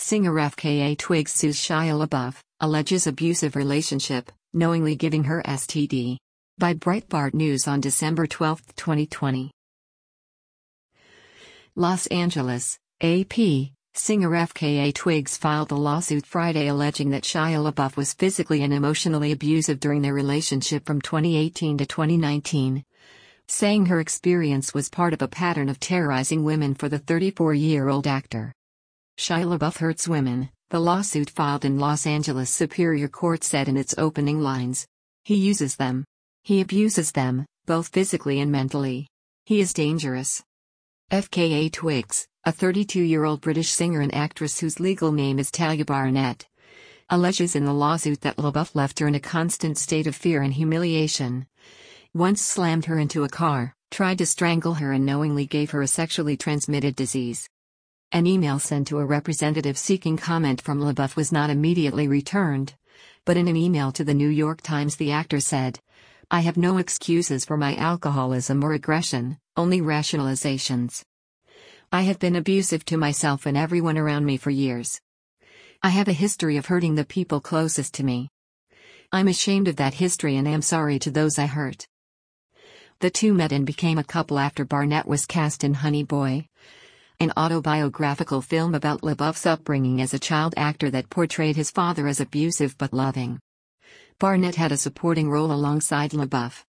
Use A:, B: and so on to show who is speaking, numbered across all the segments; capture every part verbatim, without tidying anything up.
A: Singer F K A Twigs sues Shia LaBeouf, alleges abusive relationship, knowingly giving her S T D. By Breitbart News on December twelfth, twenty twenty. Los Angeles, A P. Singer F K A Twigs filed a lawsuit Friday alleging that Shia LaBeouf was physically and emotionally abusive during their relationship from twenty eighteen to twenty nineteen, saying her experience was part of a pattern of terrorizing women for the thirty-four-year-old actor. Shia LaBeouf hurts women, the lawsuit filed in Los Angeles Superior Court said in its opening lines. He uses them. He abuses them, both physically and mentally. He is dangerous. F K A Twigs, a thirty-two-year-old British singer and actress whose legal name is Talia Barnett, alleges in the lawsuit that LaBeouf left her in a constant state of fear and humiliation. Once slammed her into a car, tried to strangle her and knowingly gave her a sexually transmitted disease. An email sent to a representative seeking comment from LaBeouf was not immediately returned, but in an email to the New York Times the actor said, "I have no excuses for my alcoholism or aggression, only rationalizations. I have been abusive to myself and everyone around me for years. I have a history of hurting the people closest to me. I'm ashamed of that history and am sorry to those I hurt." The two met and became a couple after Barnett was cast in Honey Boy, an autobiographical film about LaBeouf's upbringing as a child actor that portrayed his father as abusive but loving. Barnett had a supporting role alongside LaBeouf.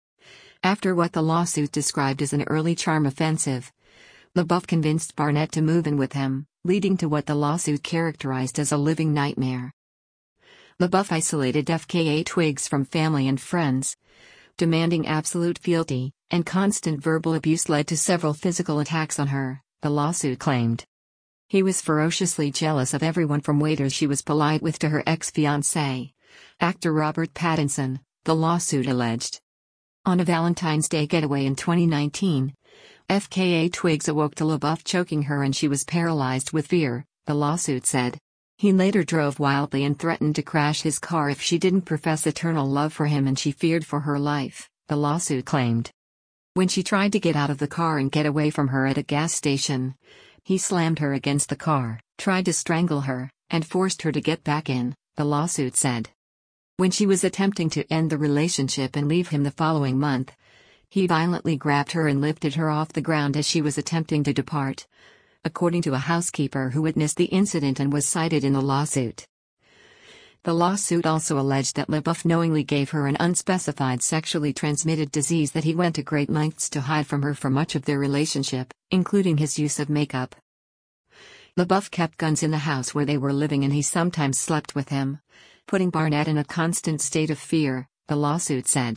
A: After what the lawsuit described as an early charm offensive, LaBeouf convinced Barnett to move in with him, leading to what the lawsuit characterized as a living nightmare. LaBeouf isolated F K A Twigs from family and friends, demanding absolute fealty, and constant verbal abuse led to several physical attacks on her, the lawsuit claimed. He was ferociously jealous of everyone from waiters she was polite with to her ex-fiancé, actor Robert Pattinson, the lawsuit alleged. On a Valentine's Day getaway in twenty nineteen, F K A Twigs awoke to LaBeouf choking her and she was paralyzed with fear, the lawsuit said. He later drove wildly and threatened to crash his car if she didn't profess eternal love for him and she feared for her life, the lawsuit claimed. When she tried to get out of the car and get away from her at a gas station, he slammed her against the car, tried to strangle her, and forced her to get back in, the lawsuit said. When she was attempting to end the relationship and leave him the following month, he violently grabbed her and lifted her off the ground as she was attempting to depart, according to a housekeeper who witnessed the incident and was cited in the lawsuit. The lawsuit also alleged that LaBeouf knowingly gave her an unspecified sexually transmitted disease that he went to great lengths to hide from her for much of their relationship, including his use of makeup. LaBeouf kept guns in the house where they were living and he sometimes slept with him, putting Barnett in a constant state of fear, the lawsuit said.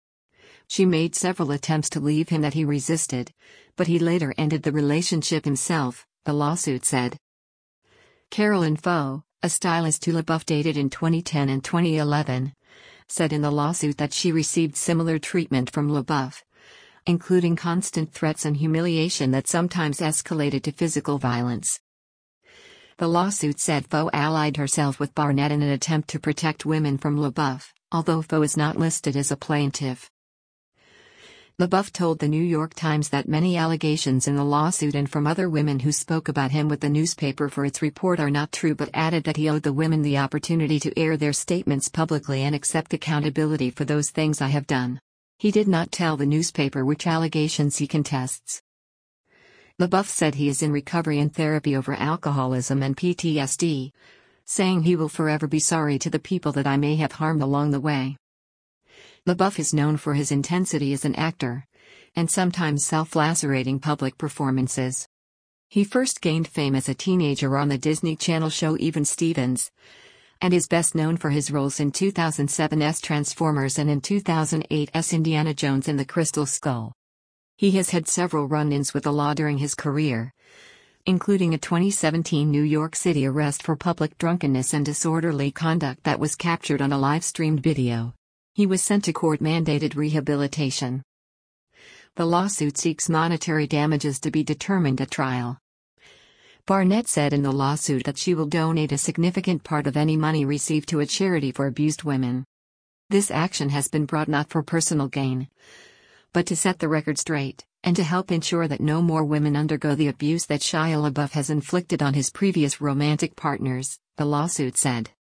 A: She made several attempts to leave him that he resisted, but he later ended the relationship himself, the lawsuit said. Carolyn Foe, a stylist who LaBeouf dated in twenty ten and twenty eleven, said in the lawsuit that she received similar treatment from LaBeouf, including constant threats and humiliation that sometimes escalated to physical violence. The lawsuit said Foe allied herself with Barnett in an attempt to protect women from LaBeouf, although Foe is not listed as a plaintiff. LaBeouf told the New York Times that many allegations in the lawsuit and from other women who spoke about him with the newspaper for its report are not true, but added that he owed the women the opportunity to air their statements publicly and accept accountability for those things I have done. He did not tell the newspaper which allegations he contests. LaBeouf said he is in recovery and therapy over alcoholism and P T S D, saying he will forever be sorry to the people that I may have harmed along the way. LaBeouf is known for his intensity as an actor, and sometimes self-lacerating public performances. He first gained fame as a teenager on the Disney Channel show Even Stevens, and is best known for his roles in two thousand seven's Transformers and in two thousand eight's Indiana Jones and the Crystal Skull. He has had several run-ins with the law during his career, including a twenty seventeen New York City arrest for public drunkenness and disorderly conduct that was captured on a live-streamed video. He was sent to court-mandated rehabilitation. The lawsuit seeks monetary damages to be determined at trial. Barnett said in the lawsuit that she will donate a significant part of any money received to a charity for abused women. This action has been brought not for personal gain, but to set the record straight, and to help ensure that no more women undergo the abuse that Shia LaBeouf has inflicted on his previous romantic partners, the lawsuit said.